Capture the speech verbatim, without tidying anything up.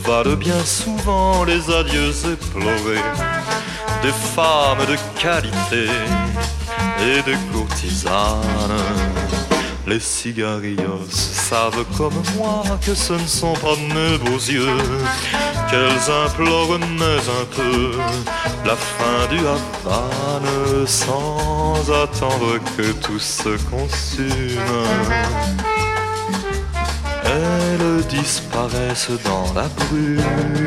valent bien souvent les adieux éplorés des femmes de qualité et des courtisanes. Les cigarillos savent comme moi que ce ne sont pas mes beaux yeux qu'elles implorent, mais un peu la fin du Havane, sans attendre que tout se consume. Elles disparaissent dans la brume.